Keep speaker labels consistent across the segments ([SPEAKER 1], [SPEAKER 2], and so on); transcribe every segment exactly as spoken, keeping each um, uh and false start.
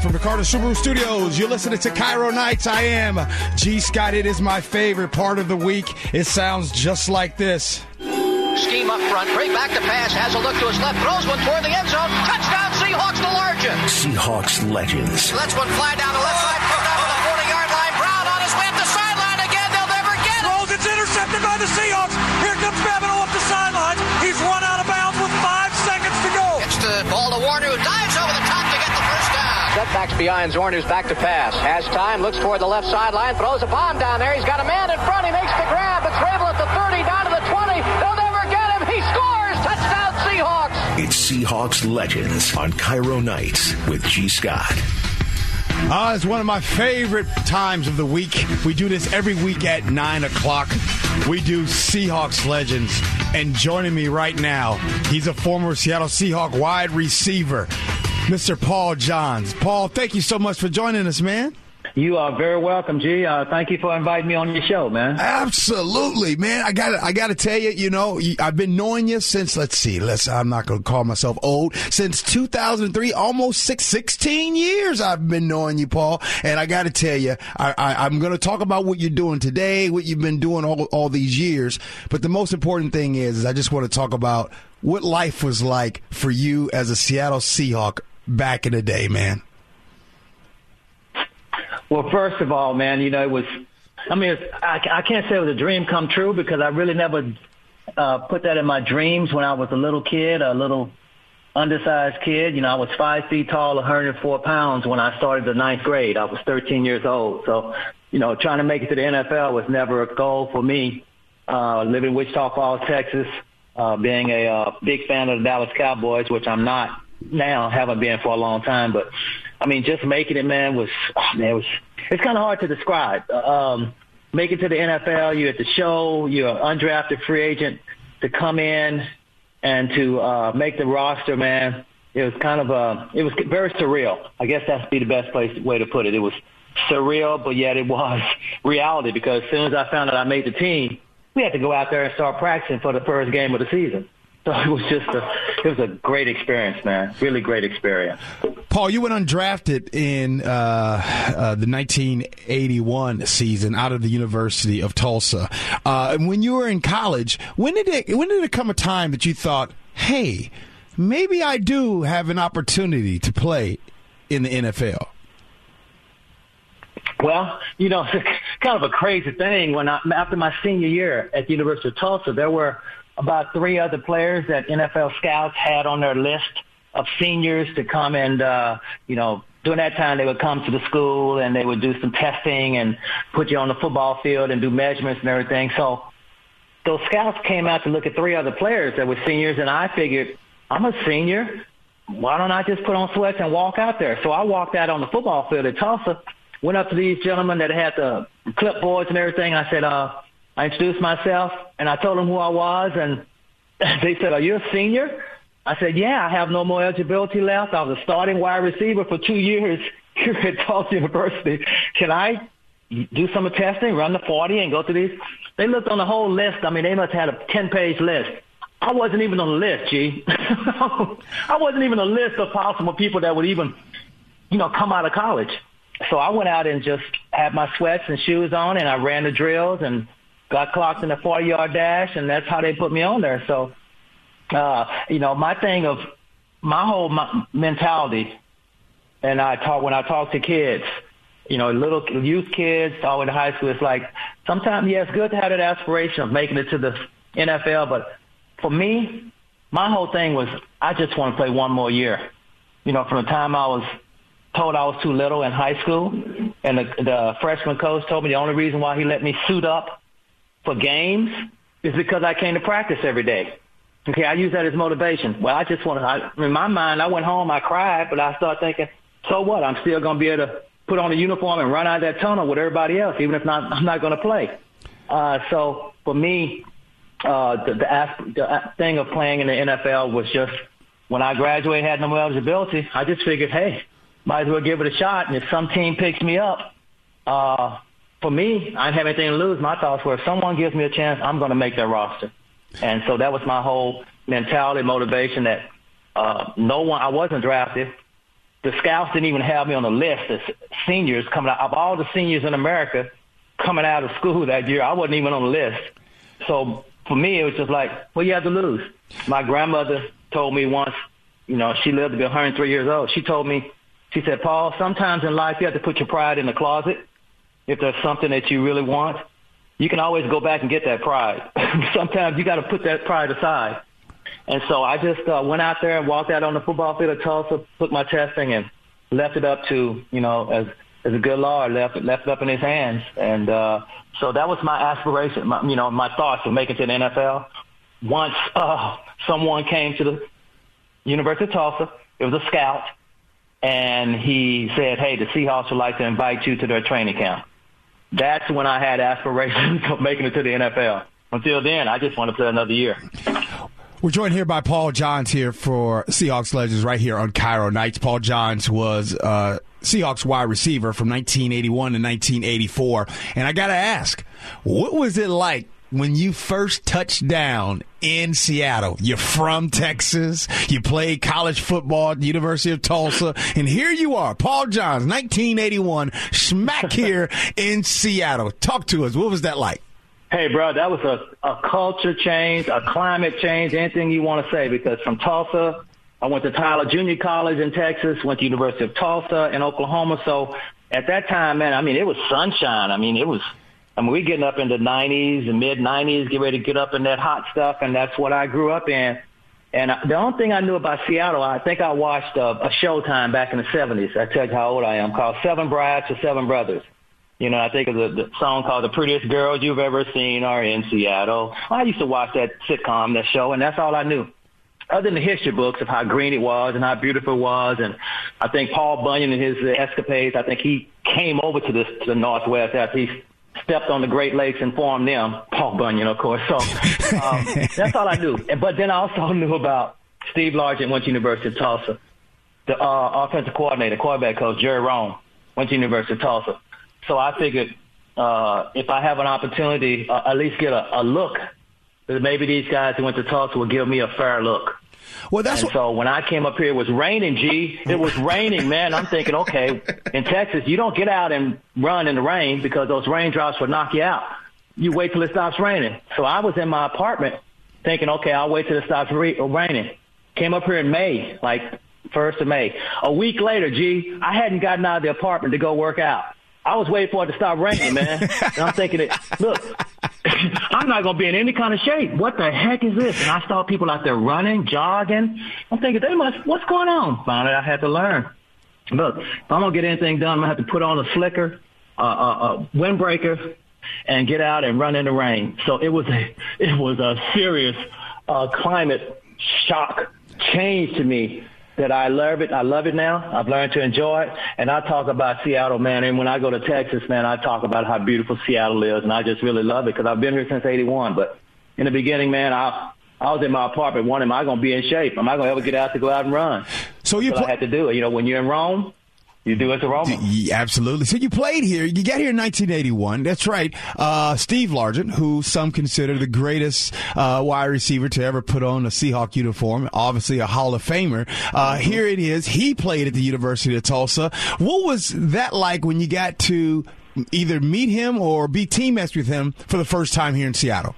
[SPEAKER 1] from the Carter Subaru Studios. You're listening to Cairo Nights. I am G. Scott. It is my favorite part of the week. It sounds just like this.
[SPEAKER 2] Scheme up front, break back to pass, has a look to his left, throws one toward the end zone. Touchdown, Seahawks to Largent.
[SPEAKER 3] Seahawks legends.
[SPEAKER 2] Let's one fly down the left side, put down to the forty-yard line. Brown on his way up the sideline again. They'll never get it.
[SPEAKER 4] Throws, it's intercepted by the Seahawks. Here comes Babineau up the sideline. He's run out of bounds with five seconds to go.
[SPEAKER 2] Gets the ball to Warner, who dives over the top to get the first down. Setbacks behind Zorn, who's back to pass. Has time, looks toward the left sideline, throws a bomb down there. He's got a man in front. He makes the grab. It's Rabel at the thirty, down to the twenty. They'll never get him. He scores. Touchdown, Seahawks.
[SPEAKER 3] It's Seahawks Legends on Cairo Nights with G. Scott.
[SPEAKER 1] Uh, it's one of my favorite times of the week. We do this every week at nine o'clock. We do Seahawks Legends. And joining me right now, he's a former Seattle Seahawk wide receiver, Mister Paul Johns. Paul, thank you so much for joining us, man.
[SPEAKER 5] You are very welcome, G. Uh, thank you for inviting me on your show, man.
[SPEAKER 1] Absolutely, man. I got I got to tell you, you know, I've been knowing you since, let's see, let's. I'm not going to call myself old, since two thousand three, almost six, sixteen years I've been knowing you, Paul. And I got to tell you, I, I, I'm going to talk about what you're doing today, what you've been doing all, all these years. But the most important thing is, is I just want to talk about what life was like for you as a Seattle Seahawk back in the day, man.
[SPEAKER 5] Well, first of all, man, you know, it was, I mean, it's, I, I can't say it was a dream come true because I really never uh, put that in my dreams when I was a little kid, a little undersized kid. You know, I was five feet tall, one hundred four pounds when I started the ninth grade. I was thirteen years old. So, you know, trying to make it to the N F L was never a goal for me. Uh, living in Wichita Falls, Texas, uh, being a uh, big fan of the Dallas Cowboys, which I'm not now, haven't been for a long time, but I mean, just making it, man, was, oh, man, it was, it's kind of hard to describe. Um, make it to the N F L, you're at the show, you're an undrafted free agent, to come in and to uh, make the roster, man, it was kind of a, it was very surreal. I guess that's be the best place way to put it. It was surreal, but yet it was reality because as soon as I found out I made the team, we had to go out there and start practicing for the first game of the season. So it was just a, it was a great experience, man. Really great experience.
[SPEAKER 1] Paul, you went undrafted in uh, uh, the nineteen eighty-one season out of the University of Tulsa. Uh, and when you were in college, when did it when did it come a time that you thought, hey, maybe I do have an opportunity to play in the N F L?
[SPEAKER 5] Well, you know, it's kind of a crazy thing. When I, after my senior year at the University of Tulsa, there were about three other players that N F L scouts had on their list of seniors to come and, uh, you know, during that time they would come to the school and they would do some testing and put you on the football field and do measurements and everything. So those scouts came out to look at three other players that were seniors, and I figured, I'm a senior. Why don't I just put on sweats and walk out there? So I walked out on the football field at Tulsa, went up to these gentlemen that had the clipboards and everything. I said, uh, I introduced myself, and I told them who I was, and they said, are you a senior? I said, yeah, I have no more eligibility left. I was a starting wide receiver for two years here at Tulsa University. Can I do some testing, run the forty, and go through these? They looked on the whole list. I mean, they must have had a ten-page list. I wasn't even on the list, G. I wasn't even on a list of possible people that would even, you know, come out of college. So I went out and just had my sweats and shoes on, and I ran the drills and got clocked in a forty-yard dash, and that's how they put me on there. So, uh, you know, my thing of my whole my mentality, and I talk when I talk to kids, you know, little youth kids all the way to high school, it's like sometimes, yeah, it's good to have that aspiration of making it to the N F L, but for me, my whole thing was I just want to play one more year. You know, from the time I was told I was too little in high school, and the, the freshman coach told me the only reason why he let me suit up for games is because I came to practice every day. Okay, I use that as motivation. Well, I just want to, I, in my mind, I went home, I cried, but I started thinking, so what? I'm still going to be able to put on a uniform and run out of that tunnel with everybody else, even if not, I'm not going to play. Uh, so for me, uh, the, the, the thing of playing in the N F L was just, when I graduated, had no eligibility, I just figured, hey, might as well give it a shot, and if some team picks me up, uh, for me, I didn't have anything to lose. My thoughts were, if someone gives me a chance, I'm going to make their roster. And so that was my whole mentality, motivation that uh, no one, I wasn't drafted. the scouts didn't even have me on the list as seniors coming out. Of all the seniors in America coming out of school that year, I wasn't even on the list. So for me, it was just like, what do you have to lose? My grandmother told me once, you know, she lived to be one hundred three years old. She told me, she said, Paul, sometimes in life you have to put your pride in the closet. If there's something that you really want, you can always go back and get that pride. Sometimes you got to put that pride aside. And so I just uh, went out there and walked out on the football field of Tulsa, took my testing, and left it up to, you know, as as a good Lord, left it, left it up in his hands. And uh, so that was my aspiration, my, you know, my thoughts of making it to the N F L. Once uh, someone came to the University of Tulsa, it was a scout, and he said, hey, the Seahawks would like to invite you to their training camp. That's when I had aspirations of making it to the N F L. Until then, I just wanted to play another year.
[SPEAKER 1] We're joined here by Paul Johns here for Seahawks Legends right here on Cairo Nights. Paul Johns was uh, Seahawks wide receiver from nineteen eighty-one to nineteen eighty-four. And I got to ask, what was it like when you first touched down in Seattle? You're from Texas. You played college football at the University of Tulsa. And here you are, Paul Johns, nineteen eighty-one, smack here in Seattle. Talk to us. What was that like?
[SPEAKER 5] Hey, bro, that was a, a culture change, a climate change, anything you want to say, because from Tulsa, I went to Tyler Junior College in Texas, went to University of Tulsa in Oklahoma. So at that time, man, I mean, it was sunshine. I mean, it was, I mean, we getting up in the nineties and mid nineties, get ready to get up in that hot stuff, and that's what I grew up in. And the only thing I knew about Seattle, I think I watched a, a Showtime back in the seventies. I tell you how old I am, called Seven Brides or Seven Brothers. You know, I think of the, the song called The Prettiest Girls You've Ever Seen Are in Seattle. I used to watch that sitcom, that show, and that's all I knew. Other than the history books of how green it was and how beautiful it was, and I think Paul Bunyan and his uh, escapades, I think he came over to, this, to the Northwest after he stepped on the Great Lakes and formed them. Paul Bunyan, of course. So um, that's all I knew. But then I also knew about Steve Largent, went to University of Tulsa. The uh, offensive coordinator, quarterback coach, Jerry Rome, went to University of Tulsa. So I figured uh, if I have an opportunity, uh, at least get a, a look, that maybe these guys who went to Tulsa will give me a fair look.
[SPEAKER 1] Well, that's
[SPEAKER 5] and
[SPEAKER 1] what-
[SPEAKER 5] so when I came up here, it was raining, G. It was raining, man. I'm thinking, okay, in Texas, you don't get out and run in the rain because those raindrops will knock you out. You wait till it stops raining. So I was in my apartment thinking, okay, I'll wait till it stops re- raining. Came up here in May, like first of May. A week later, G, I hadn't gotten out of the apartment to go work out. I was waiting for it to stop raining, man. And I'm thinking, that, look, I'm not going to be in any kind of shape. What the heck is this? And I saw people out there running, jogging. I'm thinking, they must, what's going on? Finally, I had to learn. Look, if I'm going to get anything done, I'm going to have to put on a slicker, uh, a, a windbreaker, and get out and run in the rain. So it was a, it was a serious uh, climate shock change to me. That I love it. I love it now. I've learned to enjoy it. And I talk about Seattle, man. And when I go to Texas, man, I talk about how beautiful Seattle is. And I just really love it because I've been here since eighty-one. But in the beginning, man, I I was in my apartment wondering, am I going to be in shape? Am I going to ever get out to go out and run?
[SPEAKER 1] So you
[SPEAKER 5] That's what I had to do it. You know, when you're in Rome, you do it to Roma.
[SPEAKER 1] Yeah, absolutely. So you played here. You got here in nineteen eighty-one. That's right. Uh, Steve Largent, who some consider the greatest uh, wide receiver to ever put on a Seahawk uniform, obviously a Hall of Famer. Uh, here it is. He played at the University of Tulsa. What was that like when you got to either meet him or be teammates with him for the first time here in Seattle?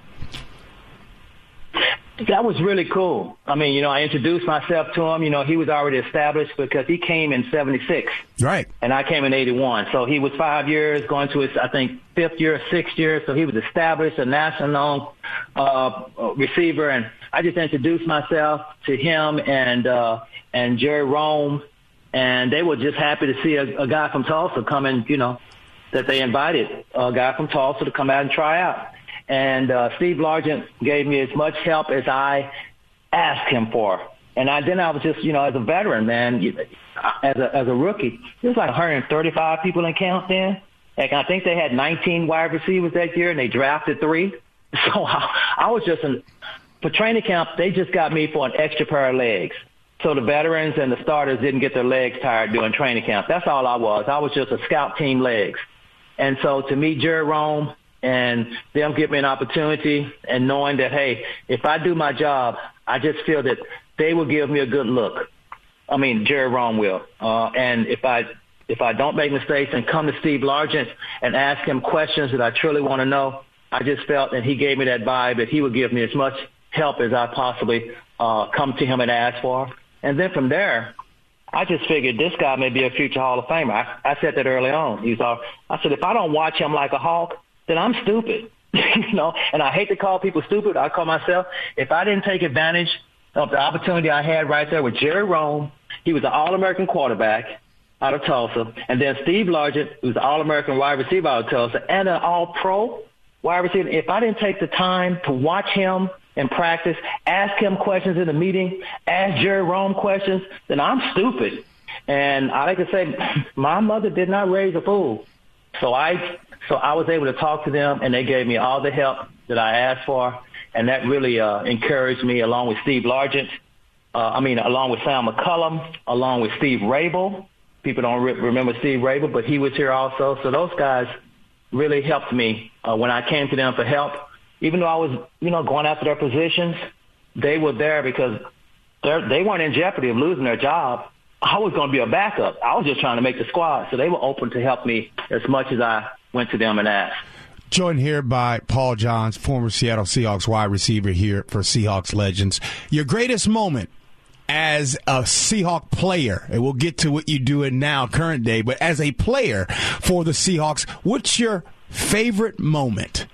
[SPEAKER 5] That was really cool. I mean, you know, I introduced myself to him. You know, he was already established because he came in seventy-six.
[SPEAKER 1] Right.
[SPEAKER 5] And I came in eighty-one. So he was five years, going to his, I think, fifth year, sixth year. So he was established, a national uh, receiver. And I just introduced myself to him and uh, and Jerry Rome. And they were just happy to see a, a guy from Tulsa coming, you know, that they invited a guy from Tulsa to come out and try out. And uh, Steve Largent gave me as much help as I asked him for. And I, then I was just, you know, as a veteran, man, as a as a rookie, there was like one hundred thirty-five people in camp then. Like, I think they had nineteen wide receivers that year, and they drafted three. So I, I was just in, for training camp, they just got me for an extra pair of legs. So the veterans and the starters didn't get their legs tired during training camp. That's all I was. I was just a scout team legs. And so to meet Jerry Rome, and them give me an opportunity and knowing that, hey, if I do my job, I just feel that they will give me a good look. I mean, Jerry Rome will. Uh, and if I if I don't make mistakes and come to Steve Largent and ask him questions that I truly want to know, I just felt that he gave me that vibe that he would give me as much help as I possibly uh, come to him and ask for. And then from there, I just figured this guy may be a future Hall of Famer. I, I said that early on. He's all, I said, if I don't watch him like a hawk, then I'm stupid. you know, and I hate to call people stupid. I call myself, if I didn't take advantage of the opportunity I had right there with Jerry Rome, he was an All-American quarterback out of Tulsa, and then Steve Largent, who's an All-American wide receiver out of Tulsa, and an All-Pro wide receiver. If I didn't take the time to watch him in practice, ask him questions in the meeting, ask Jerry Rome questions, then I'm stupid. And I like to say, my mother did not raise a fool. So I so I was able to talk to them, and they gave me all the help that I asked for, and that really uh, encouraged me, along with Steve Largent, uh, I mean, along with Sam McCullum, along with Steve Rabel. People don't re- remember Steve Rabel, but he was here also. So those guys really helped me uh, when I came to them for help. Even though I was, you know, going after their positions, they were there because they weren't in jeopardy of losing their job. I was going to be a backup. I was just trying to make the squad. So they were open to help me as much as I went to them and asked.
[SPEAKER 1] Joined here by Paul Johns, former Seattle Seahawks wide receiver here for Seahawks Legends. Your greatest moment as a Seahawk player, and we'll get to what you do in now, current day, but as a player for the Seahawks, what's your favorite moment?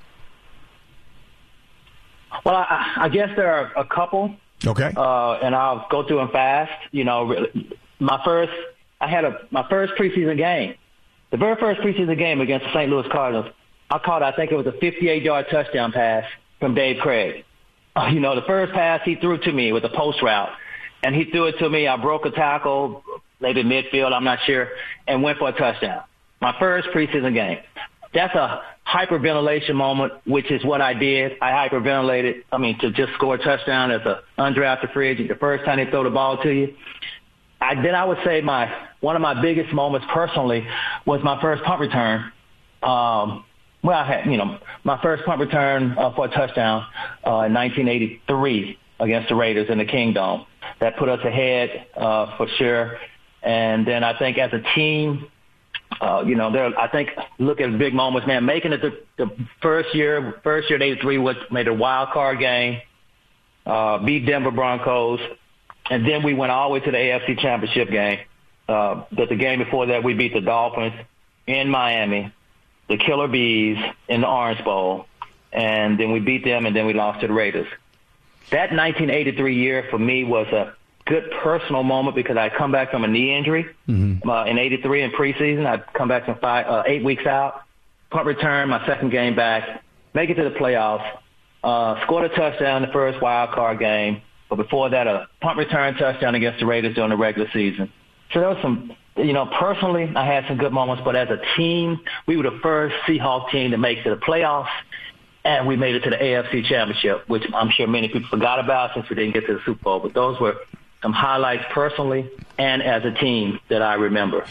[SPEAKER 5] Well, I, I guess there are a couple.
[SPEAKER 1] Okay.
[SPEAKER 5] Uh, and I'll go through them fast. You know, my first, I had a my first preseason game. The very first preseason game against the Saint Louis Cardinals, I caught, I think it was a fifty-eight-yard touchdown pass from Dave Craig. Uh, you know, the first pass he threw to me was a post route, and he threw it to me. I broke a tackle, maybe midfield, I'm not sure, and went for a touchdown. My first preseason game. That's a hyperventilation moment, which is what I did. I hyperventilated, I mean, to just score a touchdown as an undrafted free agent the first time they throw the ball to you. I, then I would say my one of my biggest moments personally was my first punt return. Um, well, I had, you know, my first punt return uh, for a touchdown uh, in nineteen eighty-three against the Raiders in the Kingdome. That put us ahead uh, for sure. And then I think as a team, Uh, you know, there. I think look at big moments, man. Making it the, the first year, first year at eighty-three, was made a wild card game, uh, beat Denver Broncos, and then we went all the way to the A F C Championship game. Uh, but the game before that, we beat the Dolphins in Miami, the Killer Bees in the Orange Bowl, and then we beat them, and then we lost to the Raiders. That nineteen eighty-three year for me was a good personal moment because I come back from a knee injury mm-hmm. uh, in eighty-three in preseason. I'd come back from five, uh, eight weeks out, punt return, my second game back, make it to the playoffs, uh, scored a touchdown in the first wild card game, but before that a punt return touchdown against the Raiders during the regular season. So there was some, you know, personally I had some good moments, but as a team, we were the first Seahawks team to make it to the playoffs, and we made it to the A F C Championship, which I'm sure many people forgot about since we didn't get to the Super Bowl, but those were some highlights personally and as a team that I remember.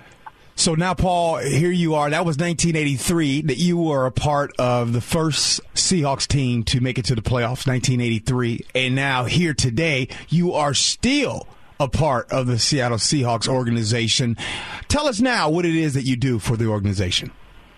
[SPEAKER 1] So now, Paul, here you are. That was nineteen eighty-three that you were a part of the first Seahawks team to make it to the playoffs, nineteen eighty-three. And now here today, you are still a part of the Seattle Seahawks organization. Tell us now what it is that you do for the organization.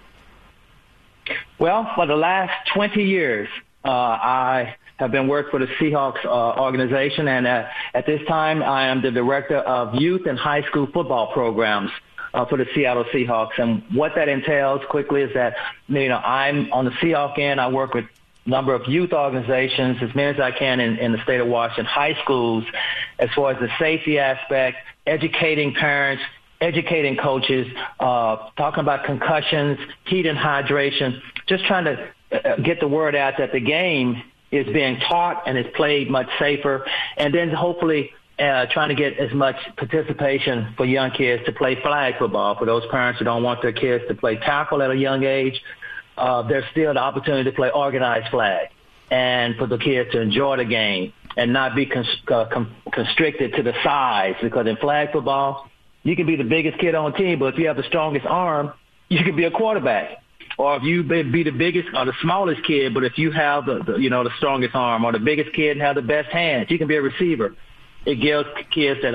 [SPEAKER 5] Well, for the last twenty years, uh, I have been working for the Seahawks uh, organization, and uh, at this time I am the director of youth and high school football programs uh, for the Seattle Seahawks. And what that entails quickly is that, you know, I'm on the Seahawks end. I work with a number of youth organizations, as many as I can in, in the state of Washington, high schools, as far as the safety aspect, educating parents, educating coaches, uh, talking about concussions, heat and hydration, just trying to uh, get the word out that the game is being taught and is played much safer, and then hopefully uh, trying to get as much participation for young kids to play flag football. For those parents who don't want their kids to play tackle at a young age, uh, there's still the opportunity to play organized flag, and for the kids to enjoy the game and not be cons- uh, com- constricted to the size, because in flag football, you can be the biggest kid on the team, but if you have the strongest arm, you can be a quarterback. Or if you be the biggest or the smallest kid, but if you have the, the you know the strongest arm, or the biggest kid and have the best hands, you can be a receiver. It gives kids that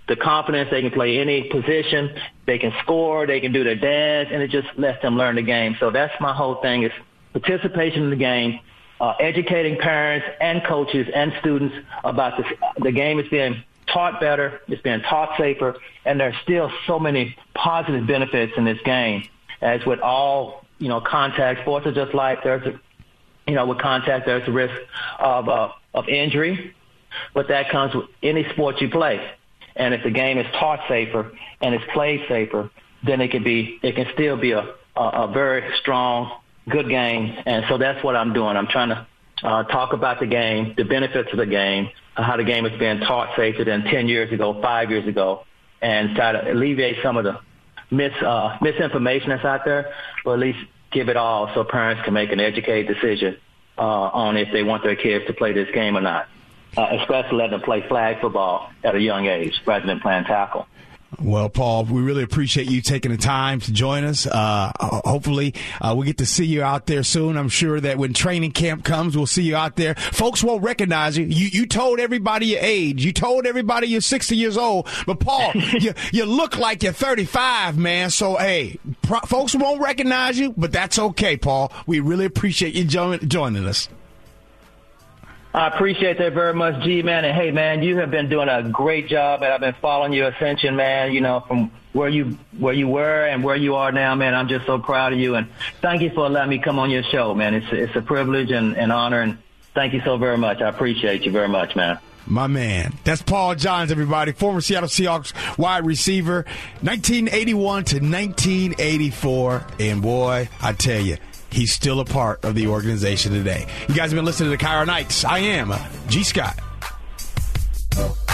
[SPEAKER 5] the confidence. They can play any position. They can score. They can do their dance, and it just lets them learn the game. So that's my whole thing is participation in the game, uh, educating parents and coaches and students about this. The game is being taught better. It's being taught safer, and there's still so many positive benefits in this game. As with all, you know, contact sports are just like there's a, you know, with contact, there's a risk of uh, of injury, but that comes with any sport you play. And if the game is taught safer and it's played safer, then it can be, it can still be a, a, a very strong, good game. And so that's what I'm doing. I'm trying to uh, talk about the game, the benefits of the game, how the game is being taught safer than ten years ago, five years ago, and try to alleviate some of the mis uh, misinformation that's out there, or at least give it all so parents can make an educated decision uh, on if they want their kids to play this game or not. Uh, especially letting them play flag football at a young age rather than playing tackle.
[SPEAKER 1] Well, Paul, we really appreciate you taking the time to join us. Uh, hopefully, uh, we'll get to see you out there soon. I'm sure that when training camp comes, we'll see you out there. Folks won't recognize you. You, you told everybody your age. You told everybody you're sixty years old. But, Paul, you, you look like you're thirty-five, man. So, hey, pro- folks won't recognize you, but that's okay, Paul. We really appreciate you join- joining us.
[SPEAKER 5] I appreciate that very much, G, man. And, hey, man, you have been doing a great job, and I've been following your ascension, man, you know, from where you where you were and where you are now, man. I'm just so proud of you. And thank you for allowing me to come on your show, man. It's, it's a privilege and an honor, and thank you so very much. I appreciate you very much, man.
[SPEAKER 1] My man. That's Paul Johns, everybody, former Seattle Seahawks wide receiver, nineteen eighty-one to nineteen eighty-four. And, boy, I tell you, he's still a part of the organization today. You guys have been listening to the Cairo Nights. I am G. Scott.